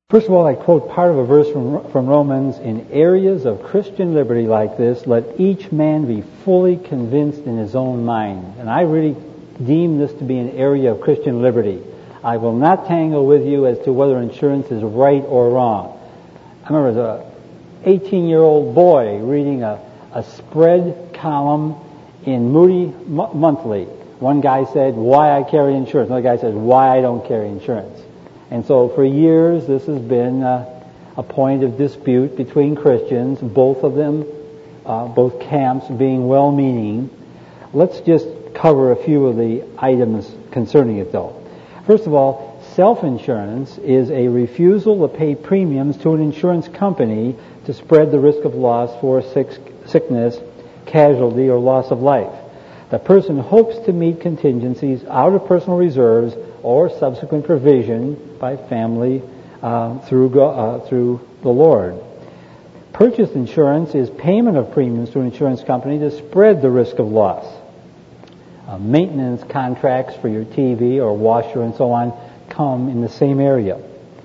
First of all, I quote part of a verse from Romans: in areas of Christian liberty like this, let each man be fully convinced in his own mind. And I really deem this to be an area of Christian liberty. I will not tangle with you as to whether insurance is right or wrong. I remember as an 18-year-old boy reading a spread column in Moody Monthly. One guy said, why I carry insurance. Another guy said, why I don't carry insurance. And so for years this has been a point of dispute between Christians, both of them, both camps being well-meaning. Let's just cover a few of the items concerning it though. First of all, self-insurance is a refusal to pay premiums to an insurance company to spread the risk of loss for sickness, casualty, or loss of life. The person hopes to meet contingencies out of personal reserves or subsequent provision by family through the Lord. Purchase insurance is payment of premiums to an insurance company to spread the risk of loss. Maintenance contracts for your TV or washer and so on come in the same area.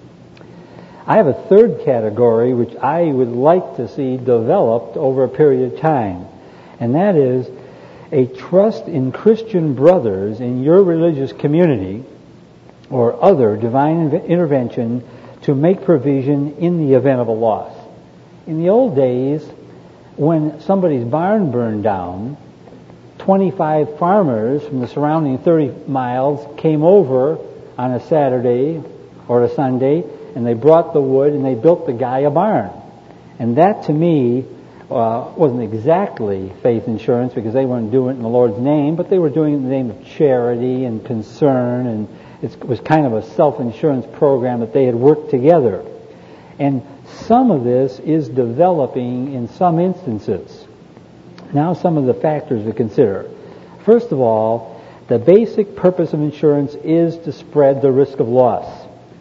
I have a third category which I would like to see developed over a period of time, and that is a trust in Christian brothers in your religious community or other divine intervention to make provision in the event of a loss. In the old days, when somebody's barn burned down, 25 farmers from the surrounding 30 miles came over on a Saturday or a Sunday, and they brought the wood and they built the guy a barn. And that to me wasn't exactly faith insurance, because they weren't doing it in the Lord's name, but they were doing it in the name of charity and concern, and it was kind of a self-insurance program that they had worked together. And some of this is developing in some instances. Now some of the factors to consider. First of all, the basic purpose of insurance is to spread the risk of loss.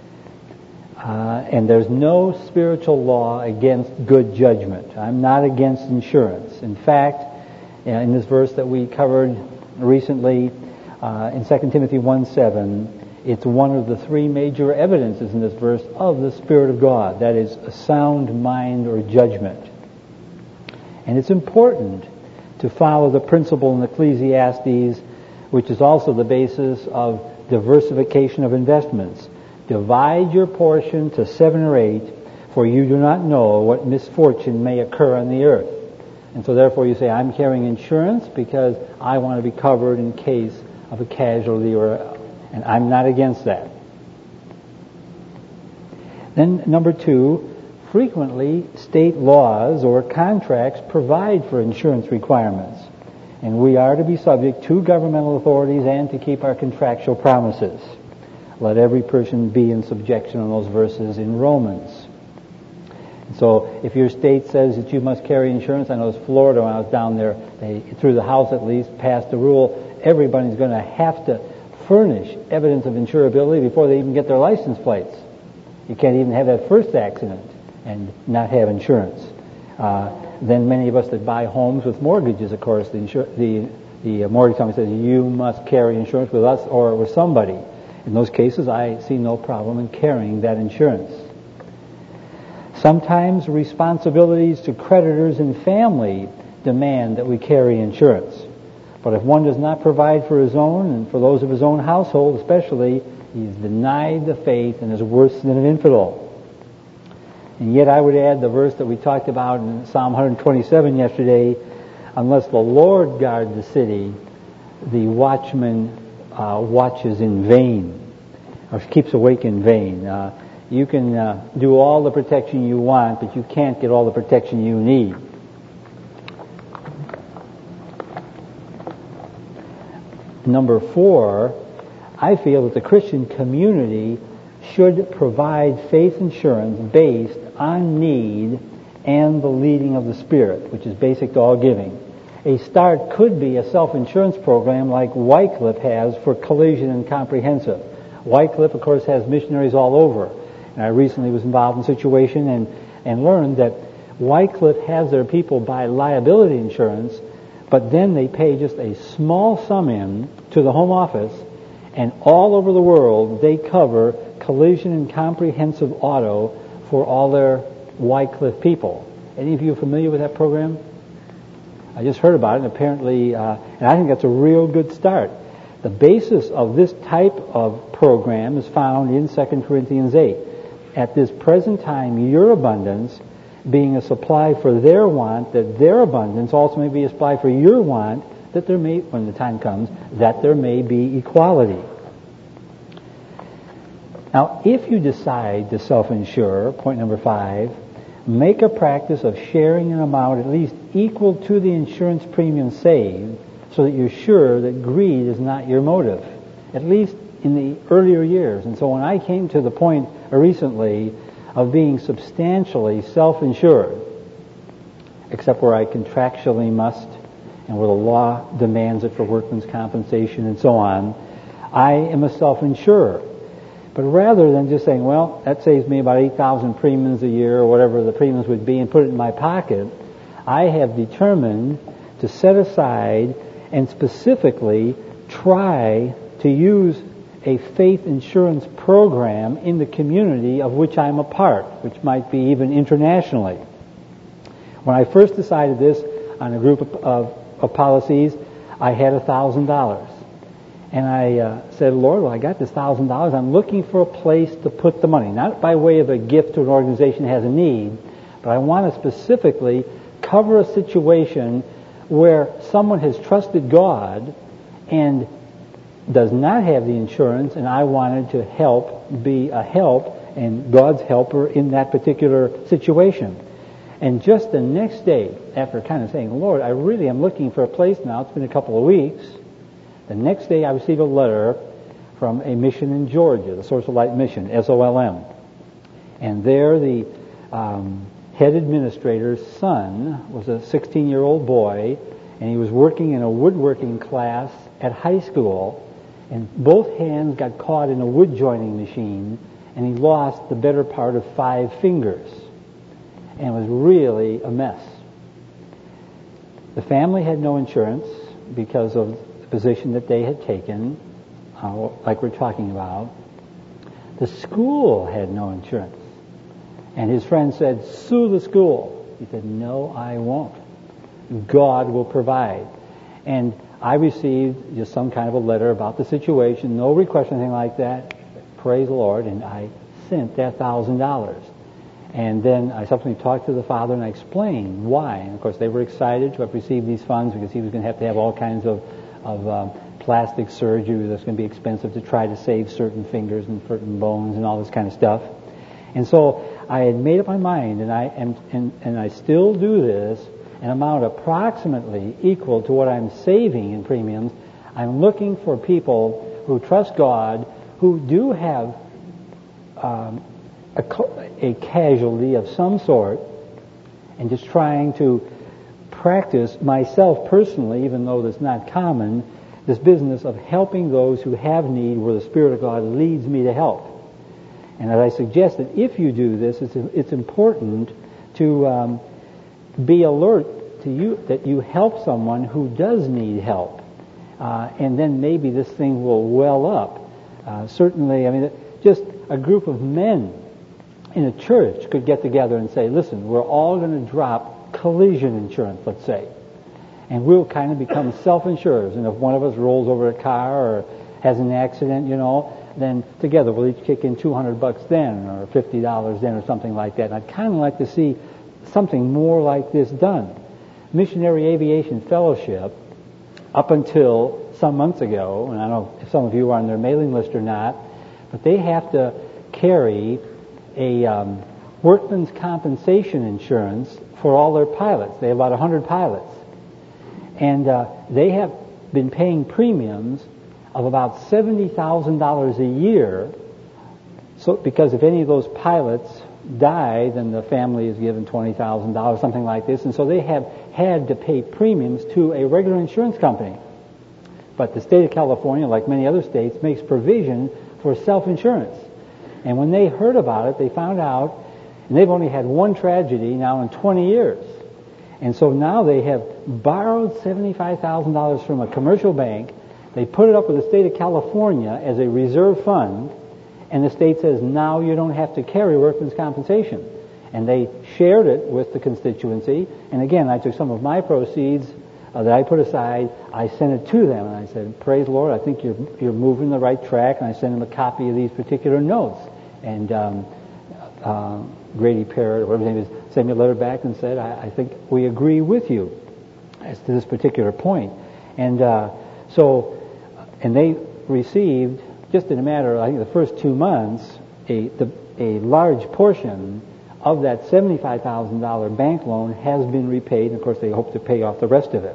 And there's no spiritual law against good judgment. I'm not against insurance. In fact, in this verse that we covered recently, in 2 Timothy 1:7, it's one of the three major evidences in this verse of the Spirit of God. That is, a sound mind or judgment. And it's important to follow the principle in Ecclesiastes, which is also the basis of diversification of investments. Divide your portion to 7 or 8, for you do not know what misfortune may occur on the earth. And so therefore you say, I'm carrying insurance because I want to be covered in case of a casualty, and I'm not against that. Then number 2, frequently state laws or contracts provide for insurance requirements. And we are to be subject to governmental authorities and to keep our contractual promises. Let every person be in subjection on those verses in Romans. So if your state says that you must carry insurance, I know it's Florida when I was down there, they, through the House at least, passed a rule, everybody's going to have to furnish evidence of insurability before they even get their license plates. You can't even have that first accident and not have insurance. Then many of us that buy homes with mortgages, of course, the mortgage company says you must carry insurance with us or with somebody. In those cases, I see no problem in carrying that insurance. Sometimes responsibilities to creditors and family demand that we carry insurance. But if one does not provide for his own and for those of his own household especially, he is denied the faith and is worse than an infidel. And yet I would add the verse that we talked about in Psalm 127 yesterday, unless the Lord guard the city, the watchman watches in vain, or keeps awake in vain. You can do all the protection you want, but you can't get all the protection you need. Number 4, I feel that the Christian community should provide faith insurance based on need and the leading of the Spirit, which is basic to all giving. A start could be a self-insurance program like Wycliffe has for collision and comprehensive. Wycliffe, of course, has missionaries all over. And I recently was involved in a situation and learned that Wycliffe has their people buy liability insurance, but then they pay just a small sum in to the home office, and all over the world they cover collision and comprehensive auto for all their Wycliffe people. Any of you familiar with that program? I just heard about it, and apparently, and I think that's a real good start. The basis of this type of program is found in 2 Corinthians 8. At this present time, your abundance being a supply for their want, that their abundance also may be a supply for your want, that there may, when the time comes, that there may be equality. Now, if you decide to self-insure, point number 5, make a practice of sharing an amount at least equal to the insurance premium saved, so that you're sure that greed is not your motive, at least in the earlier years. And so when I came to the point recently of being substantially self-insured, except where I contractually must and where the law demands it for workman's compensation and so on, I am a self-insurer. But rather than just saying, well, that saves me about 8,000 premiums a year or whatever the premiums would be and put it in my pocket, I have determined to set aside and specifically try to use a faith insurance program in the community of which I'm a part, which might be even internationally. When I first decided this on a group of policies, I had $1,000. And I said, Lord, well, I got this $1,000. I'm looking for a place to put the money, not by way of a gift to an organization that has a need, but I want to specifically cover a situation where someone has trusted God and does not have the insurance, and I wanted to be a help and God's helper in that particular situation. And just the next day, after kind of saying, Lord, I really am looking for a place now, it's been a couple of weeks, the next day I received a letter from a mission in Georgia, the Source of Light Mission, SOLM. And there the head administrator's son was a 16-year-old boy, and he was working in a woodworking class at high school, and both hands got caught in a wood joining machine, and he lost the better part of 5 fingers, and it was really a mess. The family had no insurance because of the position that they had taken, like we're talking about. The school had no insurance. And his friend said, sue the school. He said, no, I won't. God will provide. And I received just some kind of a letter about the situation, no request or anything like that. Praise the Lord. And I sent that $1,000. And then I subsequently talked to the father and I explained why. And of course they were excited to have received these funds because he was going to have all kinds of plastic surgery that's going to be expensive to try to save certain fingers and certain bones and all this kind of stuff. And so I had made up my mind, and I still do this, an amount approximately equal to what I'm saving in premiums. I'm looking for people who trust God, who do have a casualty of some sort, and just trying to practice myself personally, even though that's not common, this business of helping those who have need where the Spirit of God leads me to help. And as I suggest that if you do this, it's important to be alert to you that you help someone who does need help, and then maybe this thing will well up. Certainly, I mean, just a group of men in a church could get together and say, listen, we're all going to drop collision insurance, let's say, and we'll kind of become self-insurers. And if one of us rolls over a car or has an accident, then together we'll each kick in $200 then, or $50 then, or something like that. And I'd kind of like to see something more like this done. Missionary Aviation Fellowship, up until some months ago, and I don't know if some of you are on their mailing list or not, but they have to carry a workman's compensation insurance for all their pilots. They have about 100 pilots. And they have been paying premiums of about $70,000 a year. So, because if any of those pilots die, then the family is given $20,000, something like this. And so they have had to pay premiums to a regular insurance company. But the state of California, like many other states, makes provision for self-insurance. And when they heard about it, they found out, and they've only had one tragedy now in 20 years. And so now they have borrowed $75,000 from a commercial bank. They put it up with the state of California as a reserve fund, And the state says, now you don't have to carry workman's compensation. And they shared it with the constituency. And again, I took some of my proceeds that I put aside, I sent it to them, and I said, praise the Lord, I think you're moving the right track, and I sent them a copy of these particular notes. And Grady Parrott, or whatever his name is, sent me a letter back and said, I think we agree with you as to this particular point. And and they received, just in a matter of, I think, the first 2 months, a large portion of that $75,000 bank loan has been repaid, and of course they hope to pay off the rest of it.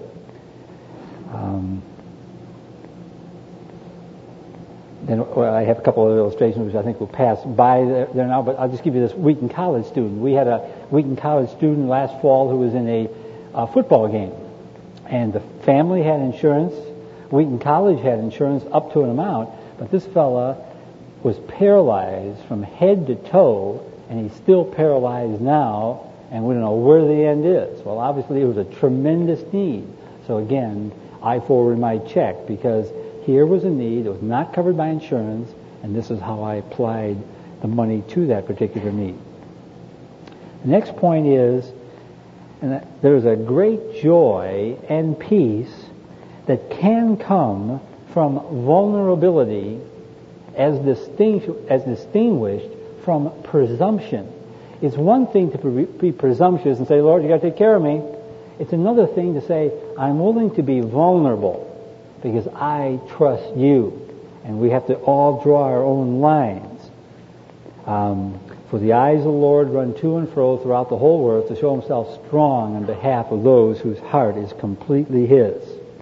I have a couple of illustrations which I think will pass by there now, but I'll just give you this Wheaton College student. We had a Wheaton College student last fall who was in a football game, and the family had insurance. Wheaton College had insurance up to an amount, but this fella was paralyzed from head to toe, and he's still paralyzed now, and we don't know where the end is. Well, obviously it was a tremendous need. So again, I forwarded my check because here was a need that was not covered by insurance, and this is how I applied the money to that particular need. The next point is, and there's a great joy and peace that can come from vulnerability as distinguished from presumption. It's one thing to be presumptuous and say, Lord, you got to take care of me. It's another thing to say, I'm willing to be vulnerable because I trust you. And we have to all draw our own lines. For the eyes of the Lord run to and fro throughout the whole earth to show himself strong on behalf of those whose heart is completely his.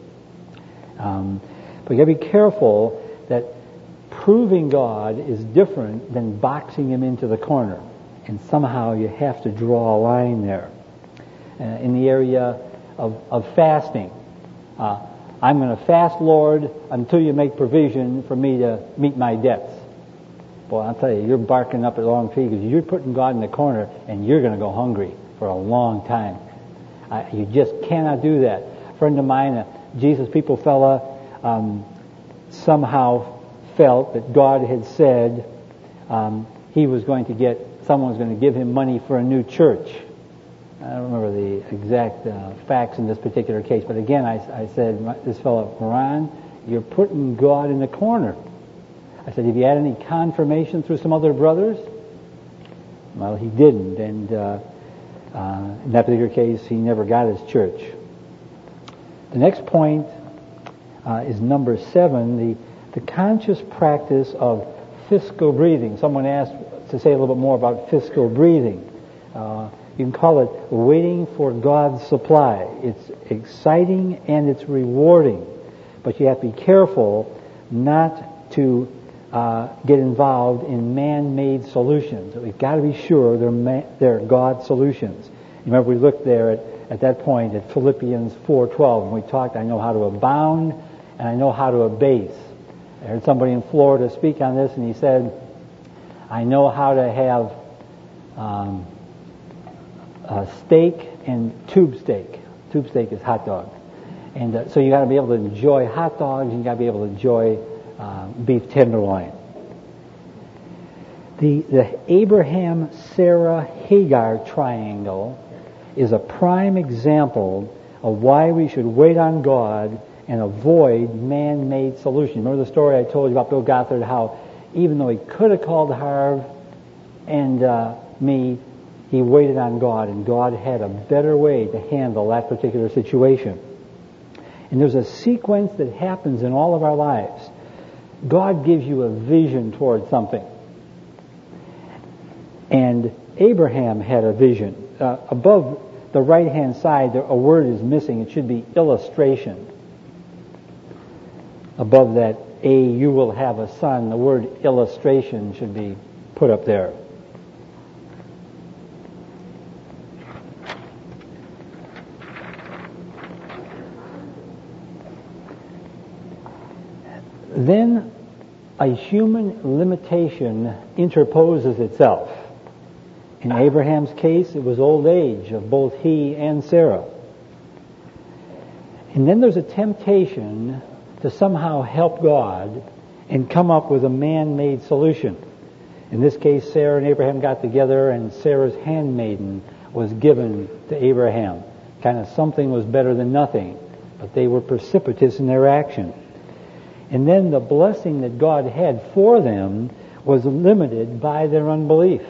But you got to be careful that proving God is different than boxing him into the corner. And somehow you have to draw a line there. In the area of fasting, I'm going to fast, Lord, until you make provision for me to meet my debts. Boy, I'll tell you, you're barking up a long tree because you're putting God in the corner and you're going to go hungry for a long time. You just cannot do that. A friend of mine, a Jesus People fella, somehow felt that God had said someone was going to give him money for a new church. I don't remember the exact facts in this particular case, but again, I said, this fellow, Moran, you're putting God in the corner. I said, have you had any confirmation through some other brothers? Well, he didn't, and in that particular case, he never got his church. The next point is number 7, the conscious practice of fiscal breathing. Someone asked to say a little bit more about fiscal breathing. You can call it waiting for God's supply. It's exciting and it's rewarding, but you have to be careful not to get involved in man-made solutions. We've got to be sure they're God solutions. You remember we looked there at that point at Philippians 4:12, and we talked, I know how to abound and I know how to abase. I heard somebody in Florida speak on this, and he said, I know how to have steak and tube steak. Tube steak is hot dog. And so you got to be able to enjoy hot dogs, and you got to be able to enjoy beef tenderloin. The Abraham, Sarah, Hagar triangle is a prime example of why we should wait on God and avoid man-made solutions. Remember the story I told you about Bill Gothard, how even though he could have called Harv and me, he waited on God, and God had a better way to handle that particular situation. And there's a sequence that happens in all of our lives. God gives you a vision toward something. And Abraham had a vision. Above the right-hand side, a word is missing. It should be illustration. Above that, you will have a son, the word illustration should be put up there. Then a human limitation interposes itself. In Abraham's case, it was old age of both he and Sarah. And then there's a temptation to somehow help God and come up with a man-made solution. In this case, Sarah and Abraham got together, and Sarah's handmaiden was given to Abraham. Kind of something was better than nothing, but they were precipitous in their action. And then the blessing that God had for them was limited by their unbelief.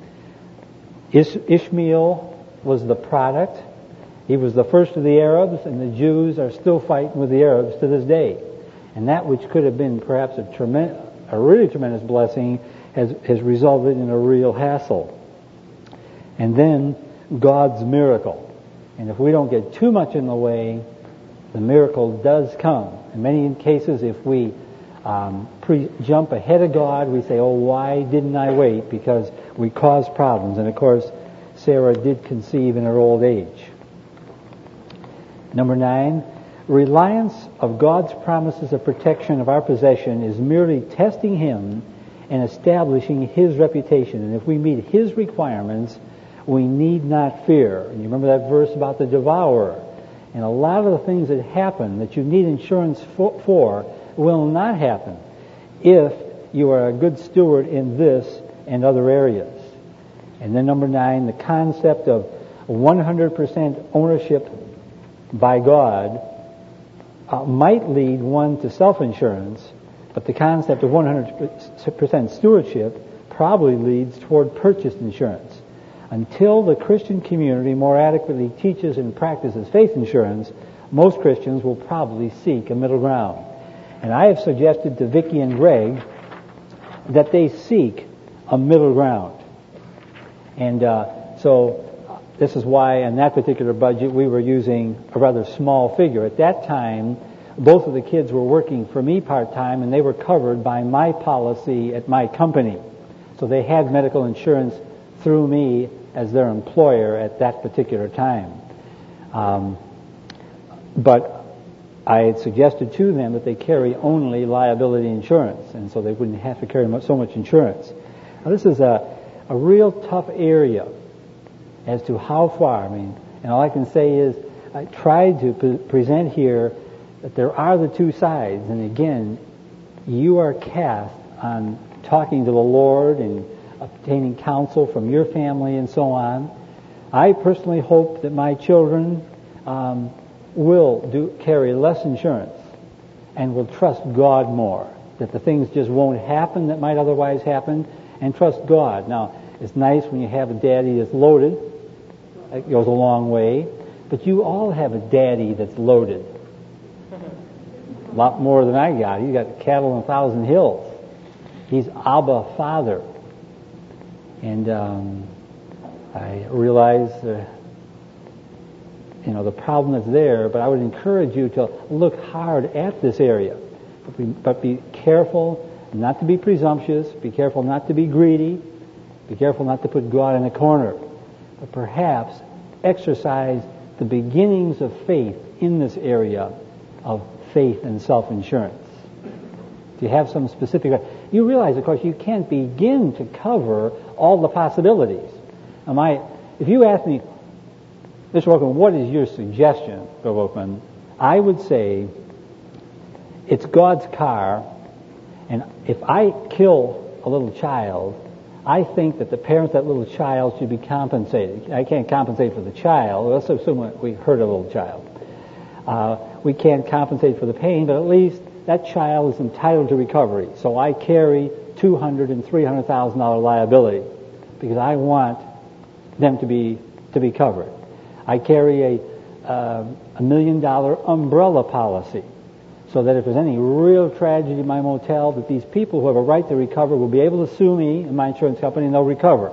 Ishmael was the product. He was the first of the Arabs, and the Jews are still fighting with the Arabs to this day. And that which could have been perhaps a really tremendous blessing has resulted in a real hassle. And then God's miracle. And if we don't get too much in the way, the miracle does come. In many cases, if we jump ahead of God, we say, oh, why didn't I wait? Because we cause problems. And of course, Sarah did conceive in her old age. Number 9, reliance of God's promises of protection of our possession is merely testing Him and establishing His reputation. And if we meet His requirements, we need not fear. And you remember that verse about the devourer. And a lot of the things that happen that you need insurance for will not happen if you are a good steward in this and other areas. And then number 9, the concept of 100% ownership by God might lead one to self-insurance, but the concept of 100% stewardship probably leads toward purchased insurance. Until the Christian community more adequately teaches and practices faith insurance, most Christians will probably seek a middle ground. And I have suggested to Vicki and Greg that they seek a middle ground. And so this is why in that particular budget we were using a rather small figure. At that time, both of the kids were working for me part-time, and they were covered by my policy at my company. So they had medical insurance through me as their employer at that particular time. But I had suggested to them that they carry only liability insurance, and so they wouldn't have to carry so much insurance. Now, this is a real tough area as to how far. And all I can say is I tried to present here that there are the two sides, and again, you are cast on talking to the Lord and obtaining counsel from your family and so on. I personally hope that my children will carry less insurance and will trust God more, that the things just won't happen that might otherwise happen, and trust God. Now, it's nice when you have a daddy that's loaded. It goes a long way. But you all have a daddy that's loaded. A lot more than I got. He's got cattle on 1,000 hills. He's Abba Father. And I realize the problem that's there, but I would encourage you to look hard at this area. But be careful not to be presumptuous. Be careful not to be greedy. Be careful not to put God in a corner. But perhaps exercise the beginnings of faith in this area of faith and self-insurance. Do you have some specific... You realize, of course, you can't begin to cover all the possibilities. If you ask me, Mr. Volkman, what is your suggestion, Bill Volkman? I would say it's God's car, and if I kill a little child, I think that the parents of that little child should be compensated. I can't compensate for the child. Let's assume we hurt a little child. We can't compensate for the pain, but at least that child is entitled to recovery. So I carry $200,000 and $300,000 liability because I want them to be covered. I carry a $1 million umbrella policy so that if there's any real tragedy in my motel, that these people who have a right to recover will be able to sue me and my insurance company, and they'll recover.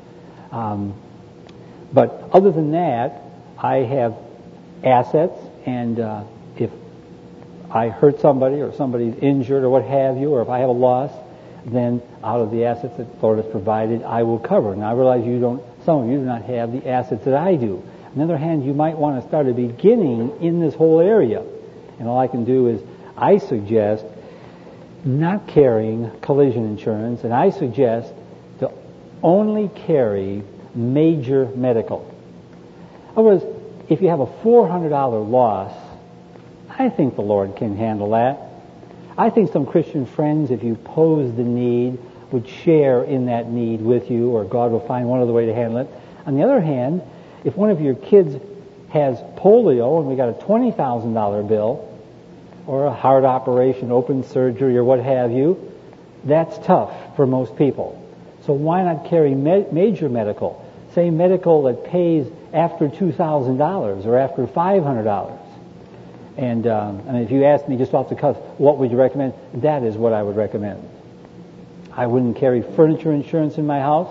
But other than that, I have assets, and if I hurt somebody or somebody's injured or what have you, or if I have a loss, then out of the assets that Florida's provided, I will cover. Now, I realize some of you do not have the assets that I do. On the other hand, you might want to start a beginning in this whole area. And all I can do is I suggest not carrying collision insurance, and I suggest to only carry major medical. In other words, if you have a $400 loss, I think the Lord can handle that. I think some Christian friends, if you pose the need, would share in that need with you, or God will find one other way to handle it. On the other hand, if one of your kids has polio and we got a $20,000 bill, or a heart operation, open surgery, or what have you, that's tough for most people. So why not carry major medical? Say medical that pays after $2,000 or after $500. And if you ask me just off the cuff, what would you recommend? That is what I would recommend. I wouldn't carry furniture insurance in my house.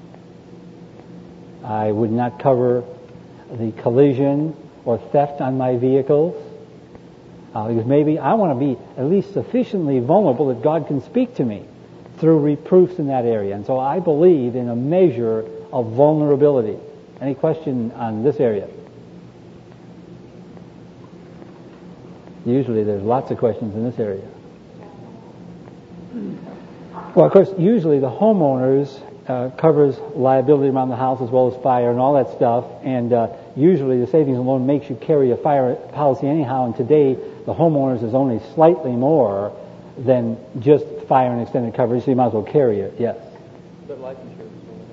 I would not cover the collision or theft on my vehicles. Because maybe I want to be at least sufficiently vulnerable that God can speak to me through reproofs in that area. And so I believe in a measure of vulnerability. Any question on this area? Usually there's lots of questions in this area. Well, of course, usually the homeowners covers liability around the house as well as fire and all that stuff. And usually the savings and loan makes you carry a fire policy anyhow. And today the homeowners is only slightly more than just fire and extended coverage, so you might as well carry it. Yes. But life insurance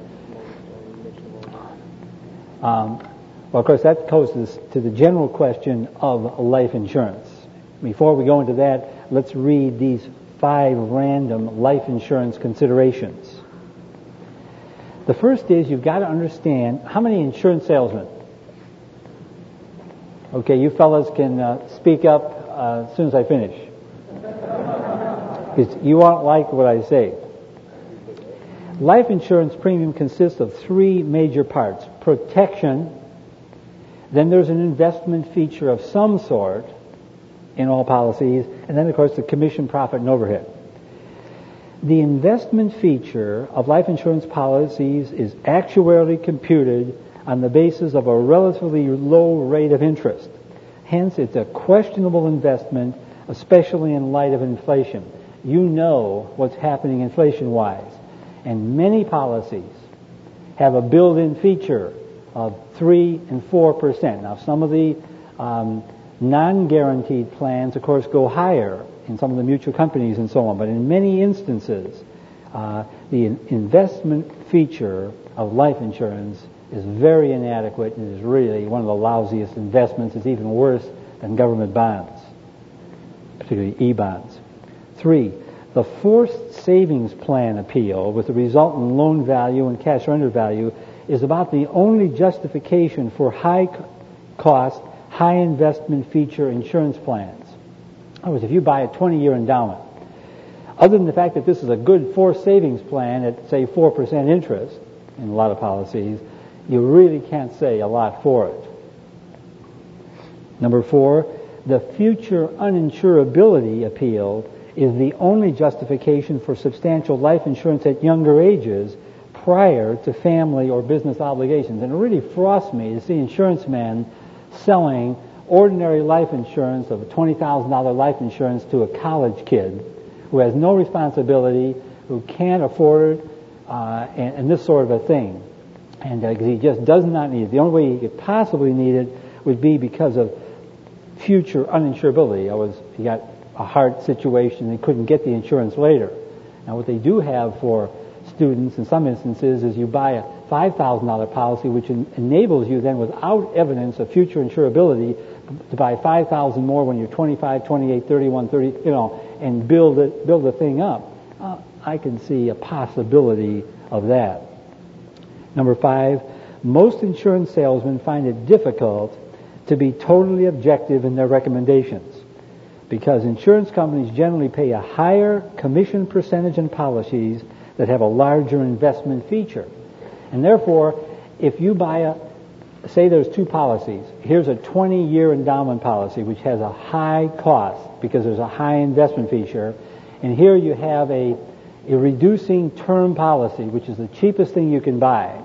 well, of course, that goes to the general question of life insurance. Before we go into that, let's read these 5 random life insurance considerations. The first is you've got to understand how many insurance salesmen. Okay, you fellas can speak up as soon as I finish. Because you won't like what I say. Life insurance premium consists of 3 major parts. Protection, then there's an investment feature of some sort in all policies, and then, of course, the commission, profit, and overhead. The investment feature of life insurance policies is actuarially computed on the basis of a relatively low rate of interest. Hence, it's a questionable investment, especially in light of inflation. You know what's happening inflation-wise. And many policies have a built-in feature of 3 and 4%. Now, some of the non-guaranteed plans, of course, go higher in some of the mutual companies and so on. But in many instances, the investment feature of life insurance is very inadequate and is really one of the lousiest investments. It's even worse than government bonds, particularly E-bonds. 3, the forced savings plan appeal with the resultant loan value and cash surrender value is about the only justification for high-cost, high-investment feature insurance plans. In other words, if you buy a 20-year endowment, other than the fact that this is a good forced savings plan at, say, 4% interest in a lot of policies, you really can't say a lot for it. Number 4, the future uninsurability appeal is the only justification for substantial life insurance at younger ages prior to family or business obligations. And it really frosts me to see insurance men selling ordinary life insurance of a $20,000 life insurance to a college kid who has no responsibility, who can't afford it, and this sort of a thing. And because he just does not need it. The only way he could possibly need it would be because of future uninsurability. He got a heart situation and he couldn't get the insurance later. Now what they do have for students in some instances is you buy a $5,000 policy which enables you then without evidence of future insurability to buy $5,000 more when you're 25, 28, 31, 30, and build the thing up. I can see a possibility of that. Number 5, most insurance salesmen find it difficult to be totally objective in their recommendations because insurance companies generally pay a higher commission percentage in policies that have a larger investment feature. And therefore, if you buy say there's 2 policies. Here's a 20-year endowment policy which has a high cost because there's a high investment feature. And here you have a reducing term policy, which is the cheapest thing you can buy.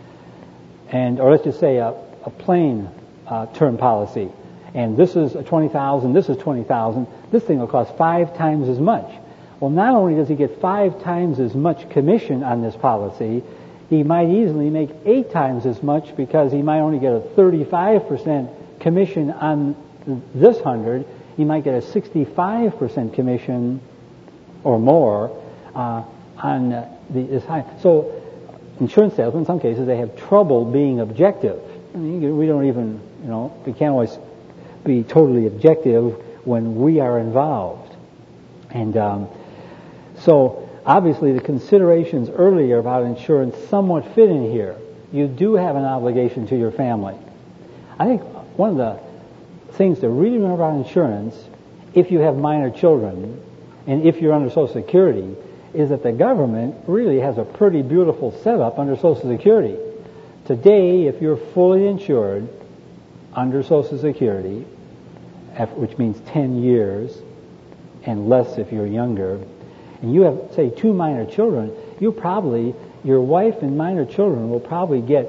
Or let's just say a plain term policy. And this is $20,000, this is $20,000. This thing will cost 5 times as much. Well, not only does he get 5 times as much commission on this policy, he might easily make 8 times as much because he might only get a 35% commission on this 100. He might get a 65% commission or more on on this high. So insurance salesmen, in some cases, they have trouble being objective. I mean, we don't even, we can't always be totally objective when we are involved. And so obviously the considerations earlier about insurance somewhat fit in here. You do have an obligation to your family. I think one of the things to really remember about insurance, if you have minor children and if you're under Social Security, is that the government really has a pretty beautiful setup under Social Security. Today, if you're fully insured under Social Security, which means 10 years and less if you're younger, and you have, say, 2 minor children, your wife and minor children will probably get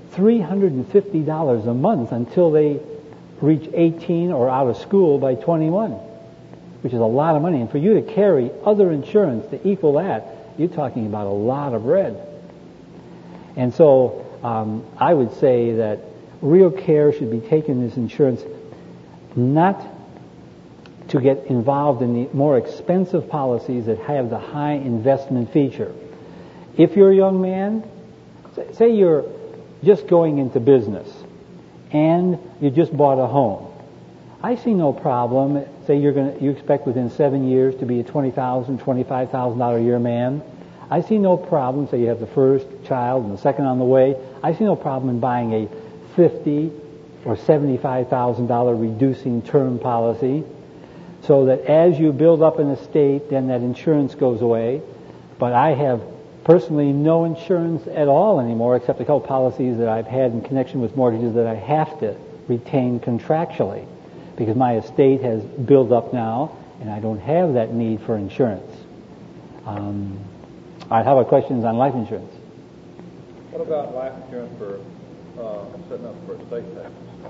$350 a month until they reach 18 or out of school by 21, which is a lot of money. And for you to carry other insurance to equal that, you're talking about a lot of bread. And so I would say that real care should be taken in this insurance not to get involved in the more expensive policies that have the high investment feature. If you're a young man, say you're just going into business and you just bought a home, I see no problem. Say you expect within 7 years to be a $20,000, $25,000 a year man. I see no problem. Say you have the first child and the second on the way. I see no problem in buying a $50,000 or $75,000 reducing term policy, so that as you build up an estate, then that insurance goes away. But I have personally no insurance at all anymore, except a couple policies that I've had in connection with mortgages that I have to retain contractually, because my estate has built up now, and I don't have that need for insurance. All right, how about questions on life insurance? What about life insurance for setting up for estate taxes?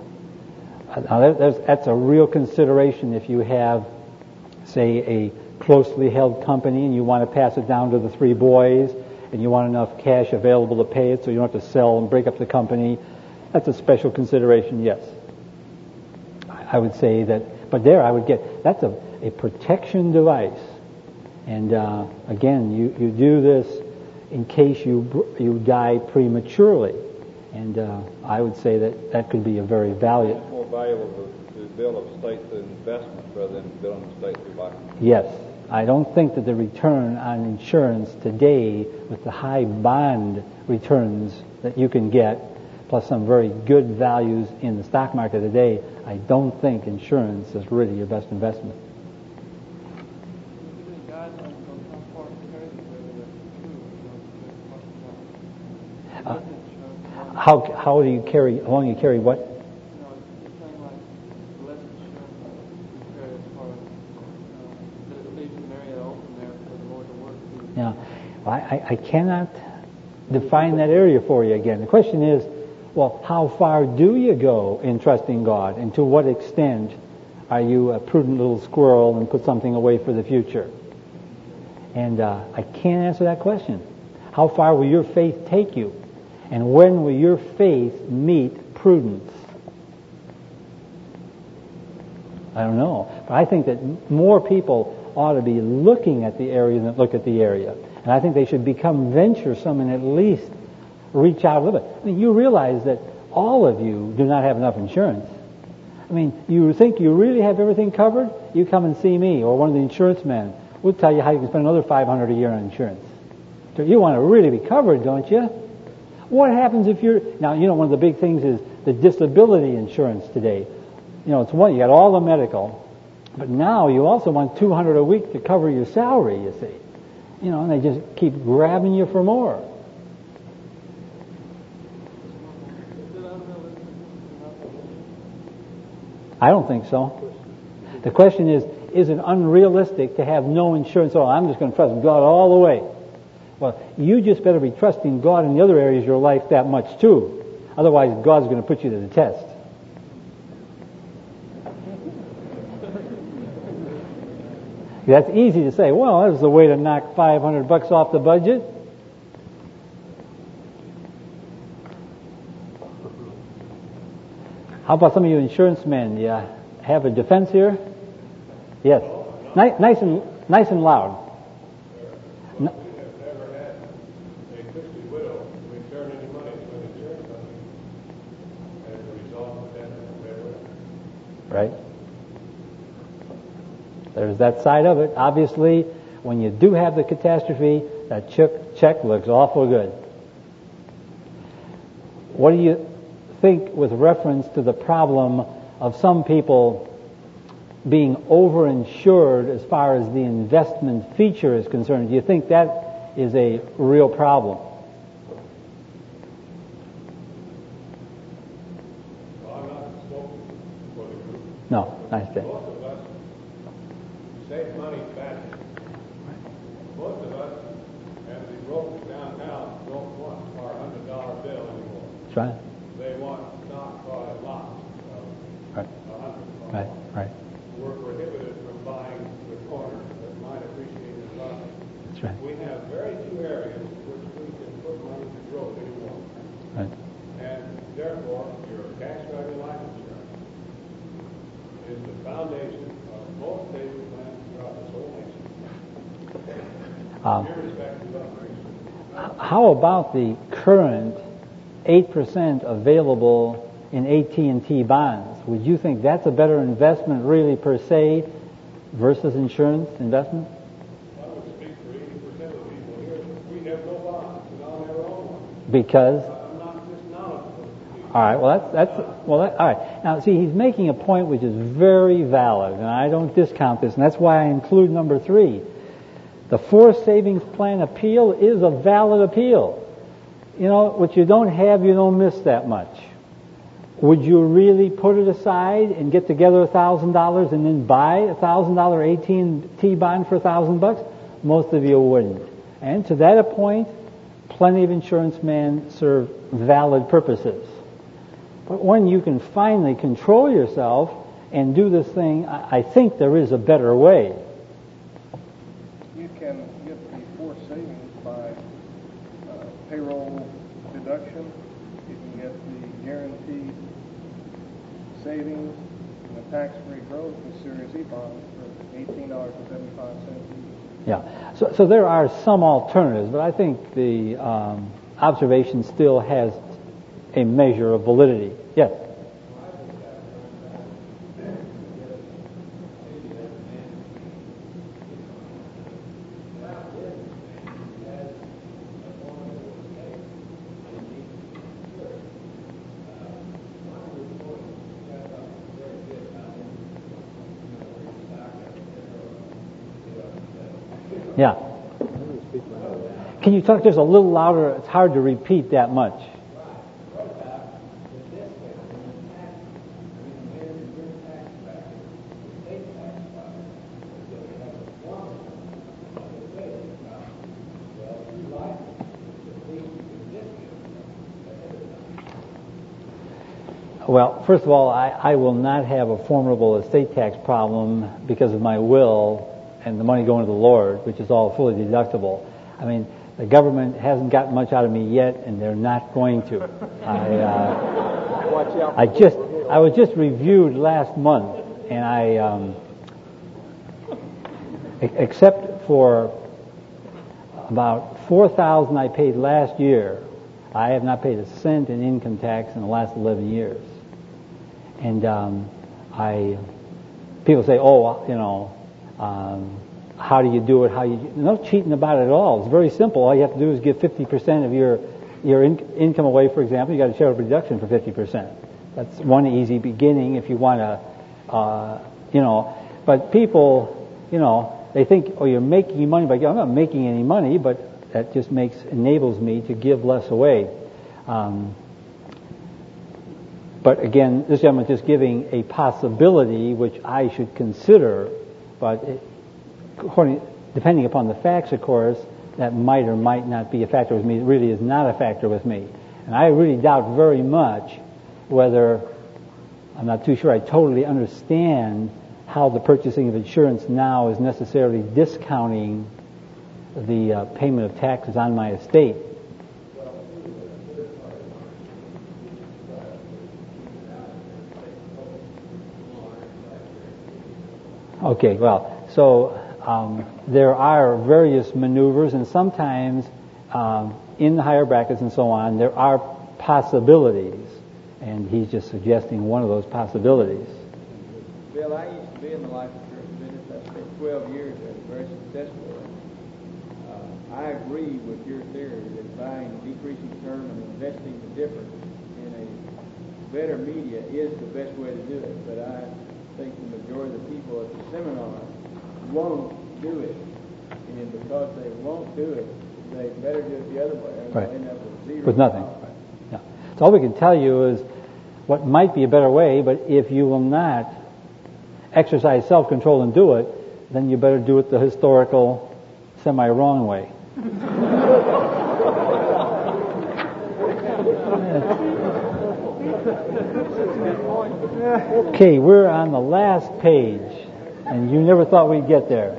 That's a real consideration if you have, say, a closely held company and you want to pass it down to the 3 boys and you want enough cash available to pay it so you don't have to sell and break up the company. That's a special consideration, yes. I would say that, but there I would get, that's a protection device. And again, you do this in case you die prematurely. And I would say that could be a very valuable. It's more valuable to build an estate through investments rather than build an estate through life. Yes. I don't think that the return on insurance today, with the high bond returns that you can get, plus some very good values in the stock market today, I don't think insurance is really your best investment. How do you carry? How long you carry what? Yeah, well, I cannot define that area for you again. The question is, well, how far do you go in trusting God, and to what extent are you a prudent little squirrel and put something away for the future? And I can't answer that question. How far will your faith take you? And when will your faith meet prudence? I don't know. But I think that more people ought to be looking at the area than look at the area. And I think they should become venturesome and at least reach out a little bit. I mean, you realize that all of you do not have enough insurance. I mean, you think you really have everything covered? You come and see me or one of the insurance men. We'll tell you how you can spend another $500 a year on insurance. So you want to really be covered, don't you? What happens if you're... Now, one of the big things is the disability insurance today. It's one, you got all the medical, but now you also want $200 a week to cover your salary, you see. And they just keep grabbing you for more. I don't think so. The question is it unrealistic to have no insurance? Oh, I'm just going to trust God all the way. Well, you just better be trusting God in the other areas of your life that much too. Otherwise, God's going to put you to the test. That's easy to say. Well, that's the way to knock $500 off the budget. How about some of you insurance men? You have a defense here? Yes. Nice and loud. right? There's that side of it. Obviously, when you do have the catastrophe, that check looks awful good. What do you think with reference to the problem of some people being overinsured as far as the investment feature is concerned? Do you think that is a real problem? Well, I'm not spoken for the group. No, nice day. Most of us save money fast. Most of us, as we broke downtown, don't want our $100 bill anymore. That's right. They want stock bought at lots. Right. $100. Right. We're prohibited from buying the corner that might appreciate the profit. That's right. We have very few areas in which we can put money to growth anymore. Right. And therefore, your tax value life insurance is the foundation of most savings plans throughout this whole nation. Irrespective of race. How about the current 8% available in AT&T bonds? Would you think that's a better investment really per se versus insurance investment? I would speak for 80% of the people here. We have no bonds, and I'll have our own one. Because? I'm not just knowledgeable. All right, all right. Now, see, he's making a point which is very valid, and I don't discount this, and that's why I include number 3. The forced savings plan appeal is a valid appeal. You know, what you don't have, you don't miss that much. Would you really put it aside and get together $1,000 and then buy a $1,000 AT&T bond for $1,000? Most of you wouldn't. And to that point, plenty of insurance men serve valid purposes. But when you can finally control yourself and do this thing, I think there is a better way. You can get the forced savings by payroll deduction. You can get the guaranteed savings and the tax-free growth with Series E bonds for $18.75 each. Yeah. So there are some alternatives, but I think the observation still has a measure of validity. Yes? Yeah. Can you talk just a little louder? It's hard to repeat that much. Well, first of all, I will not have a formidable estate tax problem because of my will and the money going to the Lord, which is all fully deductible. I mean, the government hasn't gotten much out of me yet, and they're not going to. I was just reviewed last month, and I, except for about $4,000 I paid last year, I have not paid a cent in income tax in the last 11 years. And people say, oh, you know, how do you do it? No cheating about it at all. It's very simple. All you have to do is give 50% of your income away, for example. You got a charitable deduction for 50%. That's one easy beginning if you want to, you know. But people, you know, they think, oh, you're making money by giving. I'm not making any money, but that just enables me to give less away. But again, this gentleman is just giving a possibility which I should consider, but depending upon the facts, of course, that might or might not be a factor with me. It really is not a factor with me. And I really doubt very much whether, I'm not too sure I totally understand how the purchasing of insurance now is necessarily discounting the payment of taxes on my estate. Okay, well, so there are various maneuvers, and sometimes in the higher brackets and so on, there are possibilities, and he's just suggesting one of those possibilities. Bill, I used to be in the life insurance business. I spent 12 years there, very successful. I agree with your theory that buying decreasing term and investing the difference in a better media is the best way to do it. But I think the majority of the people at the seminar won't do it. And because they won't do it, they better do it the other way. Or Right. they'll end up with zero. With nothing. Yeah. So all we can tell you is what might be a better way, but if you will not exercise self-control and do it, then you better do it the historical, semi-wrong way. Okay, we're on the last page, and you never thought we'd get there.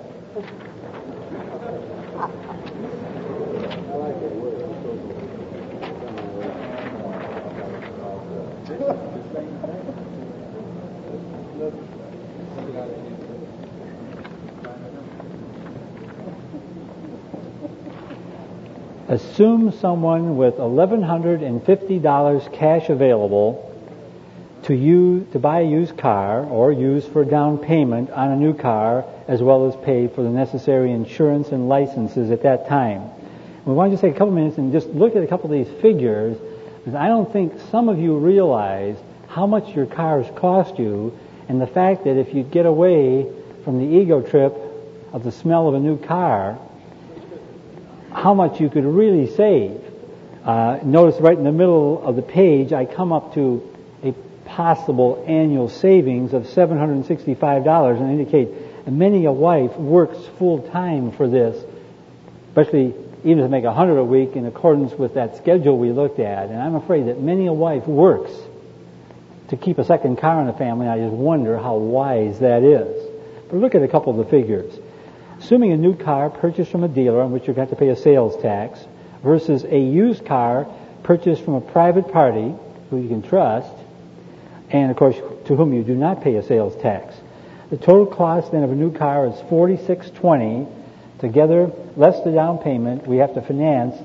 Assume someone with $1,150 cash available to buy a used car or use for down payment on a new car, as well as pay for the necessary insurance and licenses at that time. We want to just take a couple minutes and just look at a couple of these figures, because I don't think some of you realize how much your cars cost you, and the fact that if you get away from the ego trip of the smell of a new car, how much you could really save. Notice right in the middle of the page, I come up to a possible annual savings of $765, and indicate that many a wife works full time for this, especially even to make $100 a week in accordance with that schedule we looked at. And I'm afraid that many a wife works to keep a second car in the family. I just wonder how wise that is. But look at a couple of the figures. Assuming a new car purchased from a dealer on which you're going to pay a sales tax versus a used car purchased from a private party who you can trust, and of course to whom you do not pay a sales tax. The total cost then of a new car is $4,620. Together, less the down payment, we have to finance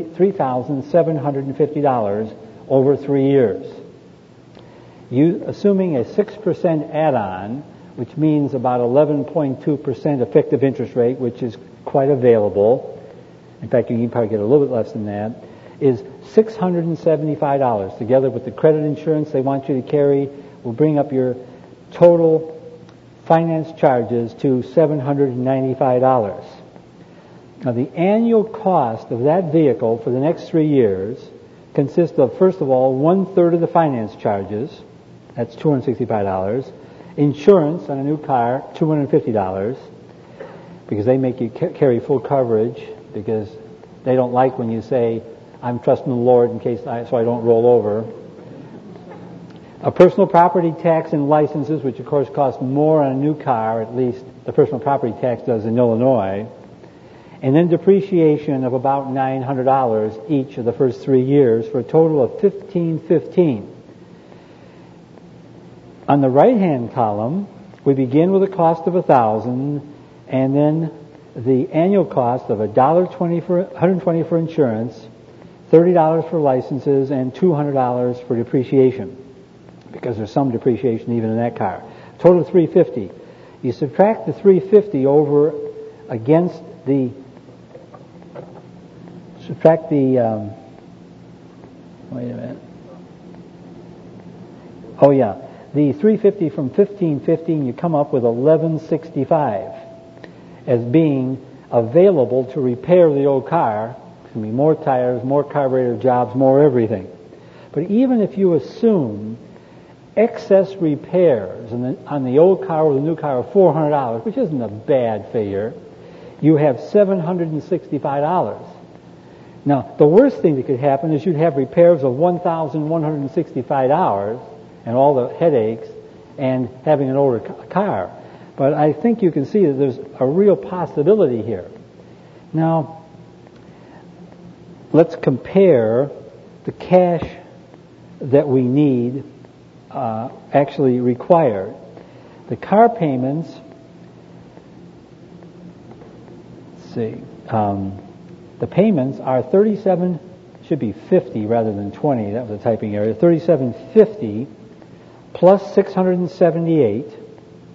$3,750 over 3 years. Assuming a 6% add-on, which means about 11.2% effective interest rate, which is quite available. In fact, you can probably get a little bit less than that, is $675. Together with the credit insurance they want you to carry, will bring up your total finance charges to $795. Now, the annual cost of that vehicle for the next 3 years consists of, first of all, 1/3 of the finance charges. That's $265. Insurance on a new car, $250, because they make you carry full coverage, because they don't like when you say, I'm trusting the Lord so I don't roll over. A personal property tax and licenses, which of course cost more on a new car, at least the personal property tax does in Illinois. And then depreciation of about $900 each of the first 3 years, for a total of $1,515. On the right-hand column, we begin with a cost of $1,000, and then the annual cost of $120 for insurance, $30 for licenses, and $200 for depreciation, because there's some depreciation even in that car. Total of $350. You subtract the $350 over against the wait a minute. Oh yeah. The $350 from $1,515, you come up with $1,165 as being available to repair the old car. It's going to be more tires, more carburetor jobs, more everything. But even if you assume excess repairs on the old car or the new car of $400, which isn't a bad figure, you have $765. Now, the worst thing that could happen is you'd have repairs of $1,165 and all the headaches and having an older car. But I think you can see that there's a real possibility here. Now, let's compare the cash that we need actually required. The car payments, let's see, the payments are should be 50 rather than 20, that was a typing error, $3,750 plus $678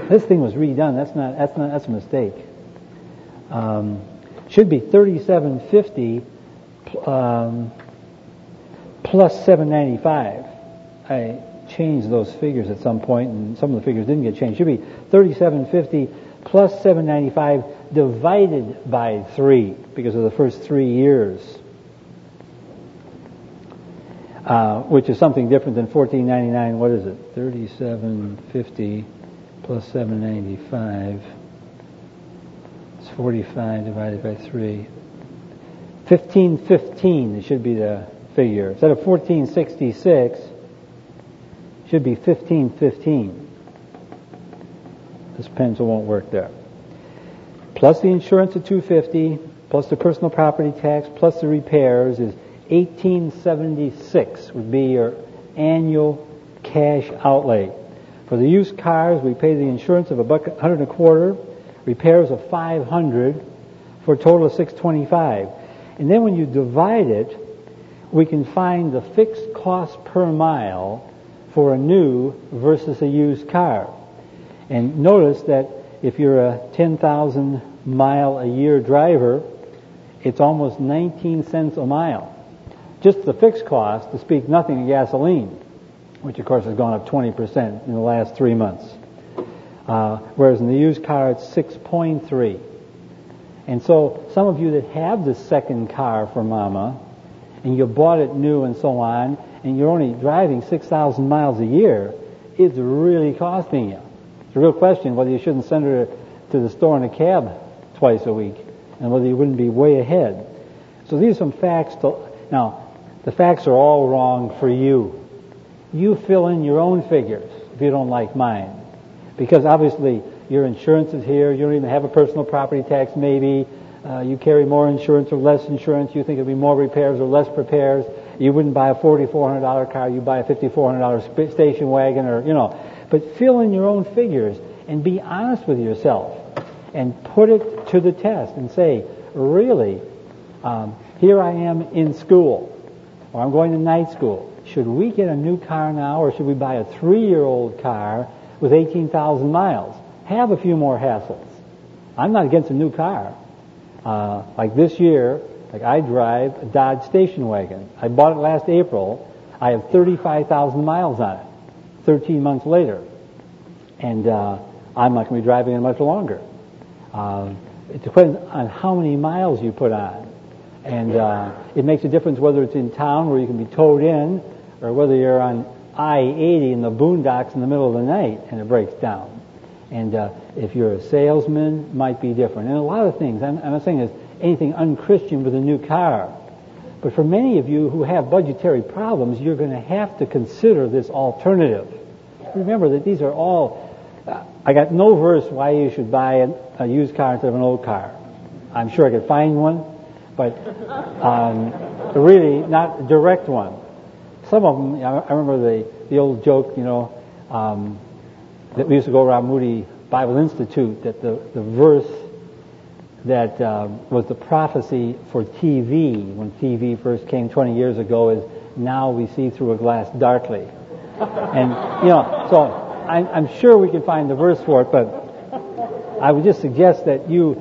This thing was redone. That's a mistake. Should be $37.50 plus $7.95. I changed those figures at some point, and some of the figures didn't get changed. Should be $37.50 plus $7.95 divided by 3 because of the first 3 years, which is something different than $14.99. What is it? $37.50 plus $7.95. It's 45 divided by 3. $15.15. It should be the figure. Instead of $14.66, it should be $15.15. This pencil won't work there. Plus the insurance of $250, plus the personal property tax, plus the repairs is $18.76 would be your annual cash outlay. For the used cars, we pay the insurance of $125, repairs of $500, for a total of $625. And then when you divide it, we can find the fixed cost per mile for a new versus a used car. And notice that if you're a 10,000 mile a year driver, it's almost 19 cents a mile. Just the fixed cost, to speak nothing of gasoline, which of course has gone up 20% in the last 3 months. Whereas in the used car, it's 6.3. And so some of you that have the second car for Mama, and you bought it new and so on, and you're only driving 6,000 miles a year, it's really costing you. It's a real question whether you shouldn't send her to the store in a cab twice a week, and whether you wouldn't be way ahead. So these are some facts. Now, the facts are all wrong for you. You fill in your own figures if you don't like mine. Because obviously your insurance is here, you don't even have a personal property tax maybe, you carry more insurance or less insurance, you think it'll be more repairs or less repairs, you wouldn't buy a $4,400 car, you buy a $5,400 station wagon or, But fill in your own figures and be honest with yourself and put it to the test and say, really, here I am in school, or I'm going to night school. Should we get a new car now, or should we buy a 3-year-old car with 18,000 miles? Have a few more hassles. I'm not against a new car. Like this year, I drive a Dodge station wagon. I bought it last April. I have 35,000 miles on it, 13 months later. And I'm not going to be driving it much longer. It depends on how many miles you put on. And it makes a difference whether it's in town where you can be towed in, or whether you're on I-80 in the boondocks in the middle of the night and it breaks down. And if you're a salesman, it might be different. And a lot of things, I'm not saying there's anything unchristian with a new car. But for many of you who have budgetary problems, you're going to have to consider this alternative. Remember that these are all, I got no verse why you should buy a used car instead of an old car. I'm sure I could find one, but really not a direct one. Some of them, I remember the old joke, that we used to go around Moody Bible Institute, that the verse that was the prophecy for TV, when TV first came 20 years ago, is, now we see through a glass darkly. And, so I'm sure we can find the verse for it, but I would just suggest that you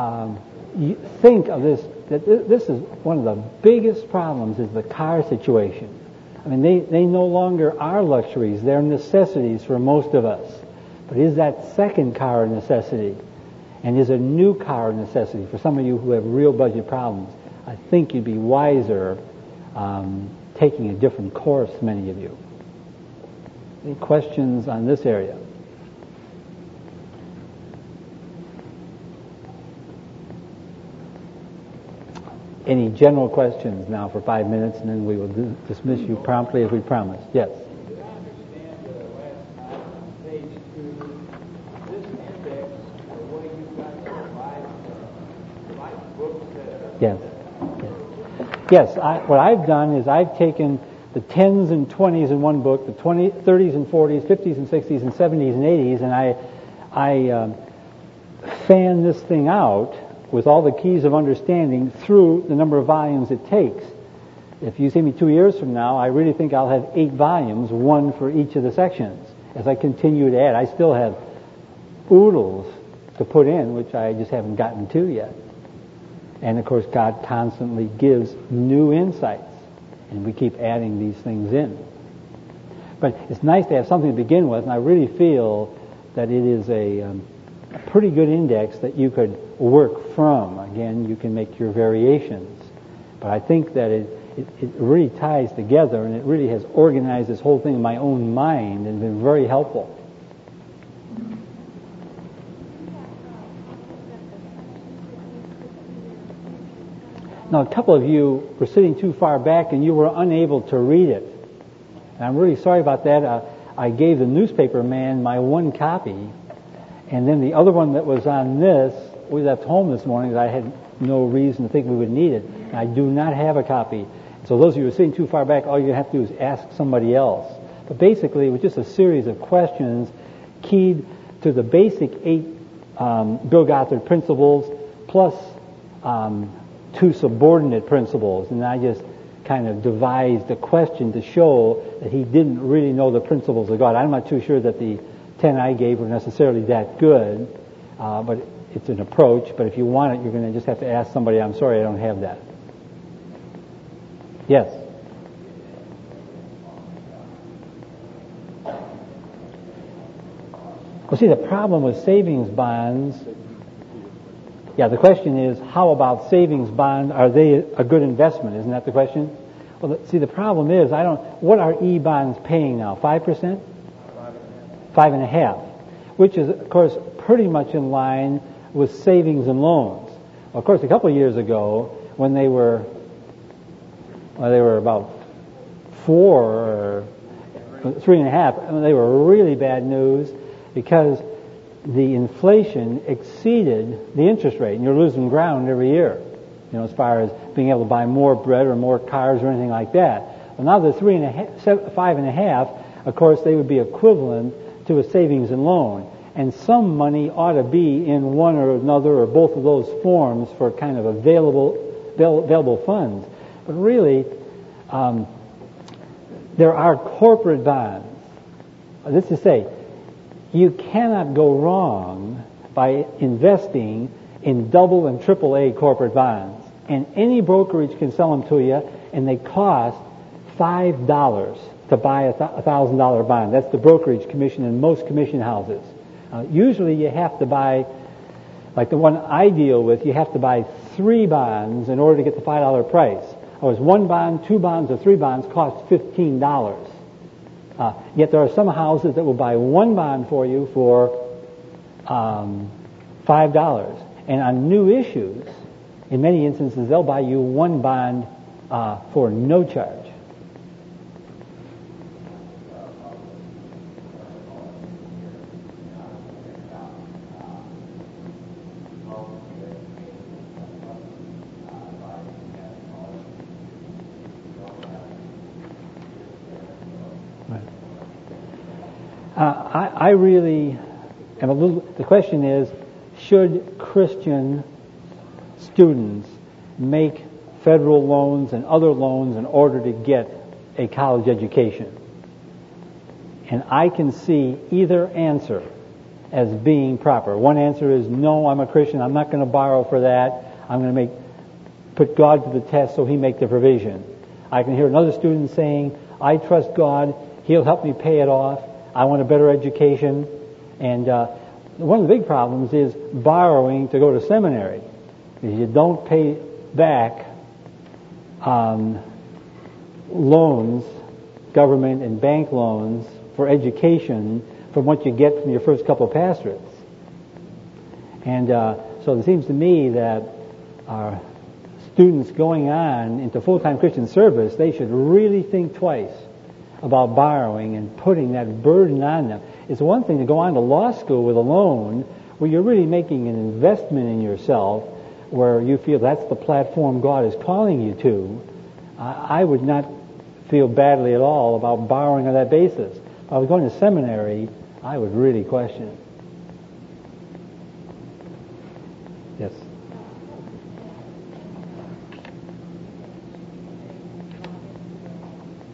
think of this, that this is one of the biggest problems, is the car situation. I mean, they no longer are luxuries. They're necessities for most of us. But is that second car a necessity? And is a new car a necessity for some of you who have real budget problems? I think you'd be wiser taking a different course, many of you. Any questions on this area? Any general questions now for 5 minutes, and then we will dismiss you promptly as we promised. Yes? Did I understand last night on page 2, this index, the way you got to write books that Yes. Yes, what I've done is I've taken the 10s and 20s in one book, the 30s and 40s, 50s and 60s and 70s and 80s, and I fan this thing out with all the keys of understanding through the number of volumes it takes. If you see me 2 years from now, I really think I'll have 8 volumes, one for each of the sections, as I continue to add. I still have oodles to put in, which I just haven't gotten to yet. And of course, God constantly gives new insights, and we keep adding these things in. But it's nice to have something to begin with, and I really feel that it is a pretty good index that you could work from. Again, you can make your variations. But I think that it really ties together, and it really has organized this whole thing in my own mind and been very helpful. Now, a couple of you were sitting too far back and you were unable to read it. And I'm really sorry about that. I gave the newspaper man my one copy, and then the other one that was on this, we left home this morning that I had no reason to think we would need it. And I do not have a copy. So those of you who are sitting too far back, all you're going to have to do is ask somebody else. But basically, it was just a series of questions keyed to the basic 8 Bill Gothard principles, plus 2 subordinate principles. And I just kind of devised a question to show that he didn't really know the principles of God. I'm not too sure that the 10 I gave were necessarily that good, but it's an approach. But if you want it, you're going to just have to ask somebody. I'm sorry, I don't have that. Yes? Well, see, the problem with savings bonds, the question is, how about savings bonds? Are they a good investment? Isn't that the question? Well, see, the problem is, what are E-bonds paying now? 5%? 5.5%, which is, of course, pretty much in line with savings and loans. Well, of course, a couple of years ago, when they were about 4 or 3.5%, they were really bad news because the inflation exceeded the interest rate, and you're losing ground every year, as far as being able to buy more bread or more cars or anything like that. Well, now the 5.5%, of course, they would be equivalent to a savings and loan, and some money ought to be in one or another or both of those forms for kind of available funds. But really, there are corporate bonds. This is to say, you cannot go wrong by investing in double and triple A corporate bonds. And any brokerage can sell them to you, and they cost $5 to buy a $1,000 bond. That's the brokerage commission in most commission houses. Usually you have to buy, like the one I deal with, you have to buy 3 bonds in order to get the $5 price. Otherwise, 1 bond, 2 bonds, or 3 bonds cost $15. Yet there are some houses that will buy 1 bond for you for $5. And on new issues, in many instances, they'll buy you 1 bond for no charge. I really am the question is, should Christian students make federal loans and other loans in order to get a college education? And I can see either answer as being proper. One answer is, no, I'm a Christian, I'm not going to borrow for that, I'm going to put God to the test so He make the provision. I can hear another student saying, I trust God, He'll help me pay it off, I want a better education. And one of the big problems is borrowing to go to seminary. If you don't pay back loans, government and bank loans for education from what you get from your first couple of pastorates. And so it seems to me that students going on into full-time Christian service, they should really think twice about borrowing and putting that burden on them. It's one thing to go on to law school with a loan where you're really making an investment in yourself, where you feel that's the platform God is calling you to. I would not feel badly at all about borrowing on that basis. If I was going to seminary, I would really question it. Yes.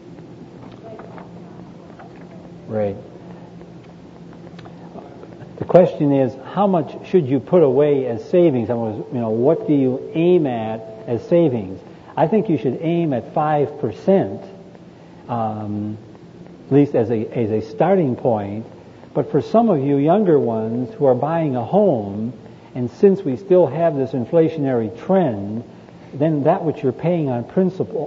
Right. question is, how much should you put away as savings? What do you aim at as savings? I think you should aim at 5%, at least as a starting point. But for some of you younger ones who are buying a home, and since we still have this inflationary trend, then that which you're paying on principal,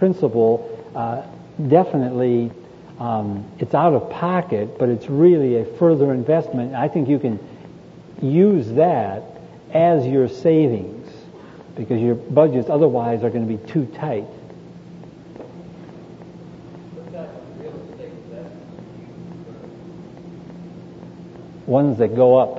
definitely it's out of pocket, but it's really a further investment. I think you can use that as your savings because your budgets otherwise are going to be too tight. Ones that go up.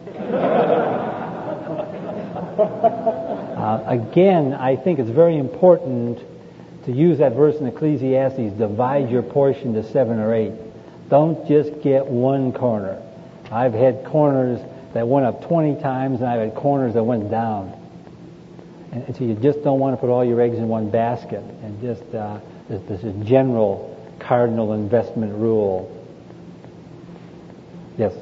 Again, I think it's very important to use that verse in Ecclesiastes, divide your portion to 7 or 8. Don't just get one corner. I've had corners that went up 20 times, and I've had corners that went down. And so you just don't want to put all your eggs in one basket. And just this is a general cardinal investment rule. Yes?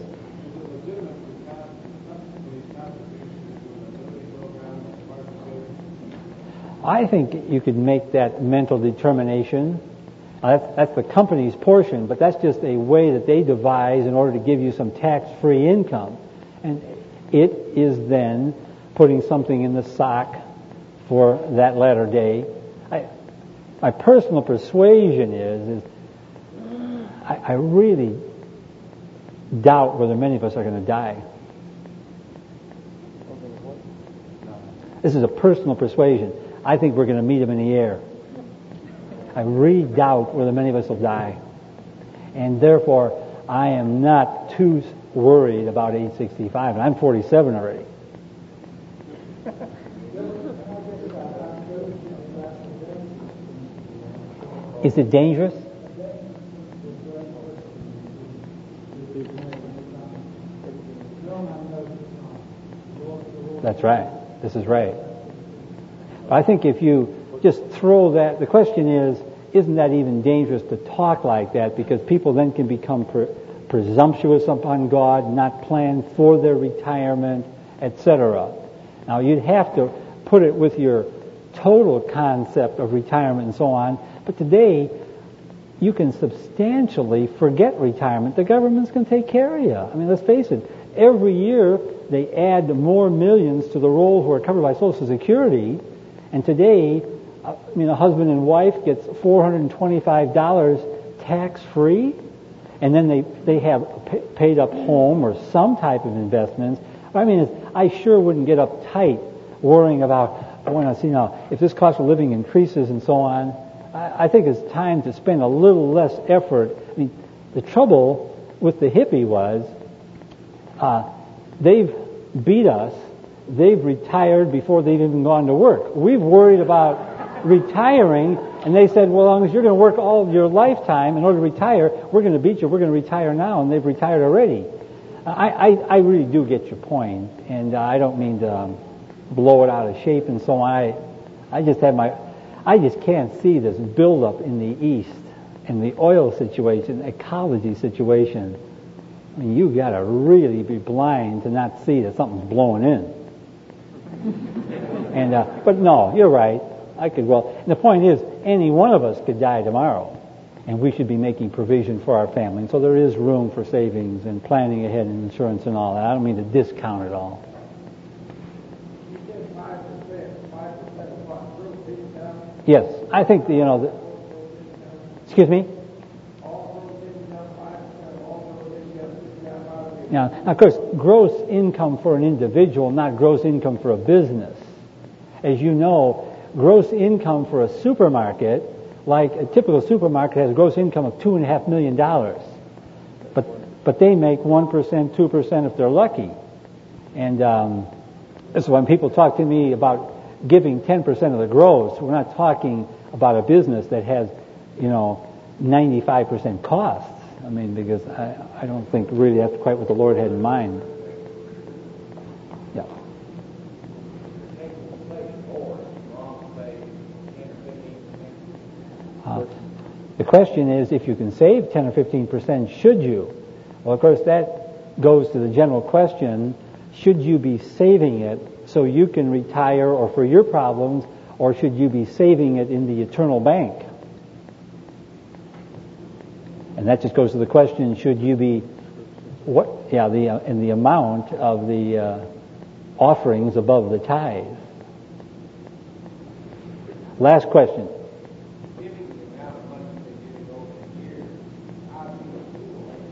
I think you could make that mental determination. That's the company's portion, but that's just a way that they devise in order to give you some tax-free income. And it is then putting something in the sock for that latter day. My personal persuasion is I really doubt whether many of us are going to die. This is a personal persuasion. I think we're going to meet him in the air. I really doubt whether many of us will die. And therefore, I am not too worried about age 65. And I'm 47 already. Is it dangerous? That's right. This is right. I think if you just throw that, the question is, isn't that even dangerous to talk like that? Because people then can become presumptuous upon God, not plan for their retirement, etc. Now, you'd have to put it with your total concept of retirement and so on. But today, you can substantially forget retirement. The government's going to take care of you. I mean, let's face it. Every year, they add more millions to the roll who are covered by Social Security. And today, a husband and wife gets $425 tax-free, and then they have paid up home or some type of investments. I sure wouldn't get uptight worrying about, I want to see now, if this cost of living increases and so on. I think it's time to spend a little less effort. The trouble with the hippie was they've beat us. They've retired before they've even gone to work. We've worried about retiring, and they said, well, as long as you're going to work all your lifetime in order to retire, we're going to beat you. We're going to retire now, and they've retired already. I really do get your point, and I don't mean to blow it out of shape and so on. I just can't see this buildup in the East, in the oil situation, ecology situation. You've got to really be blind to not see that something's blowing in. But no, you're right. And the point is, any one of us could die tomorrow, and we should be making provision for our family. And so there is room for savings and planning ahead and insurance and all that. I don't mean to discount it all. You said 5% of what group income? Yes, I think excuse me. Now, of course, gross income for an individual, not gross income for a business. As you know, gross income for a supermarket, like a typical supermarket, has a gross income of $2.5 million. But they make 1%, 2% if they're lucky. And so when people talk to me about giving 10% of the gross, we're not talking about a business that has, 95% costs. Because I don't think really that's quite what the Lord had in mind. Yeah. The question is, if you can save 10 or 15%, should you? Well, of course, that goes to the general question, should you be saving it so you can retire or for your problems, or should you be saving it in the eternal bank? And that just goes to the question, should you be, in the amount of the offerings above the tithe. Last question. Giving the amount of money they're giving over the years, how do you accumulate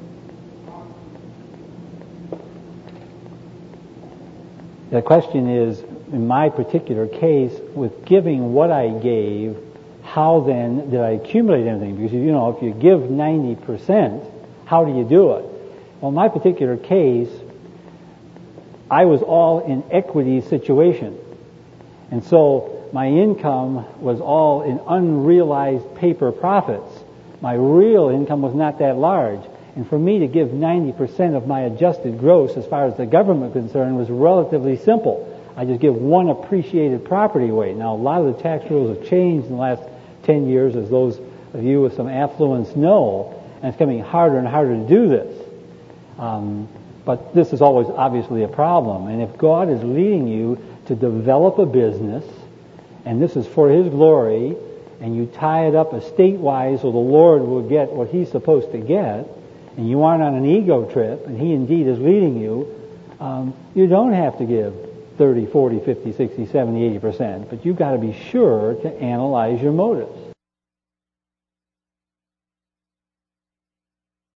property? The question is, in my particular case, with giving what I gave, how then did I accumulate anything? Because, if you give 90%, how do you do it? Well, in my particular case, I was all in equity situation. And so my income was all in unrealized paper profits. My real income was not that large. And for me to give 90% of my adjusted gross as far as the government was concerned was relatively simple. I just give one appreciated property away. Now, a lot of the tax rules have changed in the last 10 years, as those of you with some affluence know, and it's becoming harder and harder to do this. But this is always obviously a problem. And if God is leading you to develop a business, and this is for His glory, and you tie it up estate-wise so the Lord will get what He's supposed to get, and you aren't on an ego trip, and He indeed is leading you, you don't have to give 30, 40, 50, 60, 70, 80%, but you've got to be sure to analyze your motives.